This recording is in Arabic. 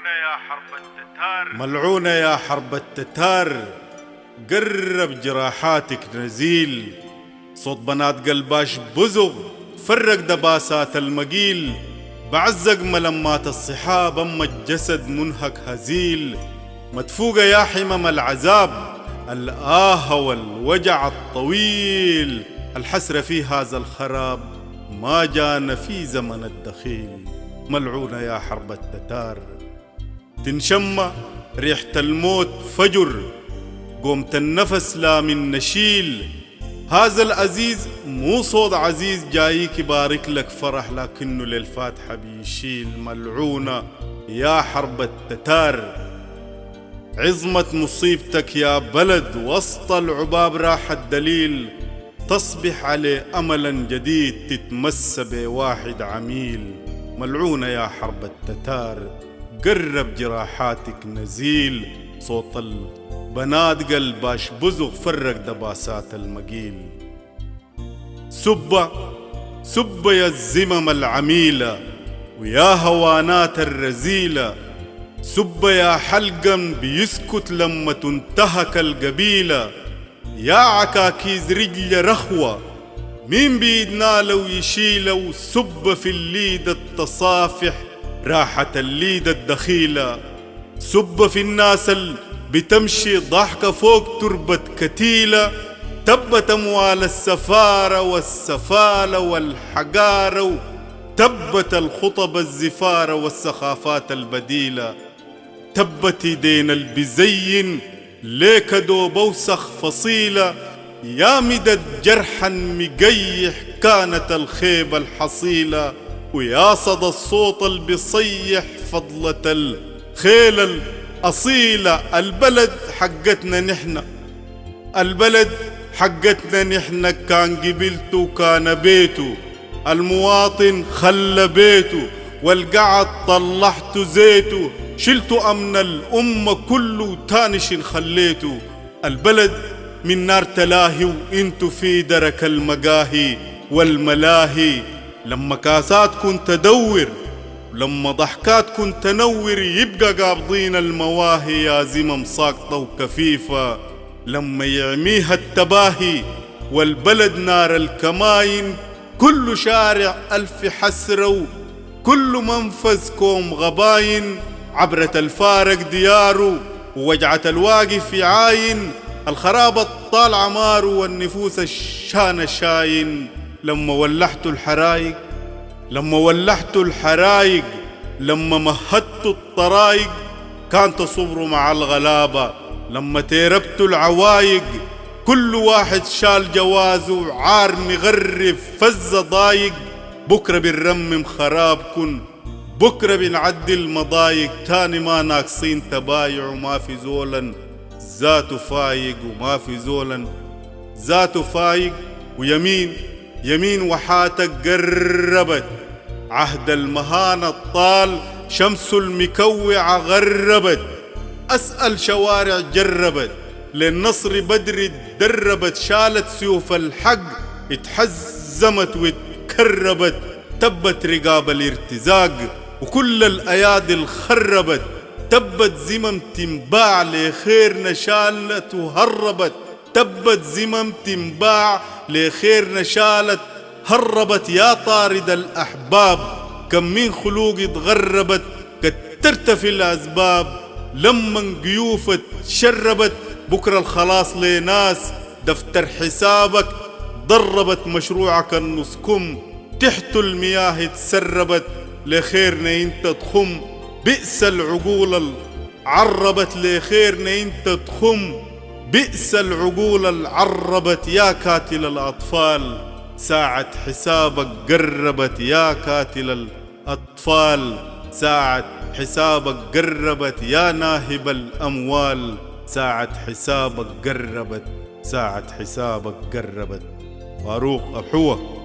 ملعونة يا حرب التتار، ملعونة يا حرب التتار، قرب جراحاتك نزيل. صوت بنات قلباش بزغ فرق دباسات المقيل، بعزق ملمات الصحاب أما الجسد منهك هزيل. مدفوقة يا حمم العذاب الآه والوجع الطويل، الحسرة في هذا الخراب ما جانا في زمن الدخيل. ملعونة يا حرب التتار، تنشم ريحة الموت فجر، قومة النفس لا من نشيل. هذا العزيز مو صوت عزيز جايك يبارك لك فرح، لكنه للفاتحة بيشيل. ملعونة يا حرب التتار، عظمة مصيبتك يا بلد، وسط العباب راح الدليل. تصبح عليه أملا جديد تتمس بواحد عميل. ملعونة يا حرب التتار، قرب جراحاتك نزيل. صوت البنات قلباش بزغ فرق دباسات المقيل. سب يا الزمم العميلة ويا هوانات الرزيلة، سب يا حلقا بيسكت لما تنتهك القبيلة. يا عكاكيز رجل رخوة مين بيدنا لو يشيله، سب في الليد التصافح راحة الليد الدخيلة. سب في الناس بتمشي ضحكة فوق تربة كتيلة، تبت أموال السفارة والسفالة والحقارة، تبت الخطب الزفارة والسخافات البديلة. تبت يدين البزين ليك دوب وسخ فصيلة، يا مدد جرحا مقيح كانت الخيبة الحصيلة. ويا صدى الصوت البصيح فضلة الخيل الأصيلة. البلد حقتنا نحن، البلد حقتنا نحن، كان قبلته وكان بيته. المواطن خلى بيته والقعد طلحته زيته، شلتوا أمن الأمة كله تانش خليته. البلد من نار تلاهي وانتو في درك المقاهي والملاهي. لما كاسات كنت تدور ولما ضحكات كنت تنور، يبقى قابضين المواهي يا زمم ساقطة وكفيفة. لما يعميها التباهي والبلد نار الكماين، كل شارع ألف حسرة وكل منفذ كوم غباين. عبرة الفارق دياره ووجعة الواقف يعاين، الخراب الطال عمار والنفوس الشان شاين. لما ولحتوا الحرايق، لما ولحتوا الحرايق، لما مهدتوا الطرايق، كان تصبروا مع الغلابة. لما تيربتوا العوايق، كل واحد شال جوازه عار مغرف فز ضايق. بكرة بنرمم خرابكن، بكرة بنعدي المضايق، تاني ما ناقصين تبايع وما في زولا ذاته فايق، وما في زولا ذاته فايق. ويمين يمين وحاتك قربت، عهد المهانة الطال شمس المكوعة غربت. أسأل شوارع جربت للنصر بدر تدربت، شالت سيوف الحق اتحزمت واتكربت. تبت رقاب الارتزاق وكل الأيادي الخربت، تبت زمم تنباع لخيرنا شالت وهربت. تبت زمم تنباع لخيرنا شالت هربت. يا طارد الأحباب كم من خلوق اتغربت، كترت في الأسباب لما قيوفت شربت. بكرة الخلاص لناس دفتر حسابك ضربت، مشروعك النسكم تحت المياه تسربت. لخيرنا انت تخم بئس العقول العربت، لخيرنا انت تخم بئس العقول العربت. يا كاتل الأطفال ساعة حسابك قربت، يا كاتل الأطفال ساعة حسابك قربت. يا ناهب الأموال ساعة حسابك قربت، ساعة حسابك قربت. فاروق أبحوة.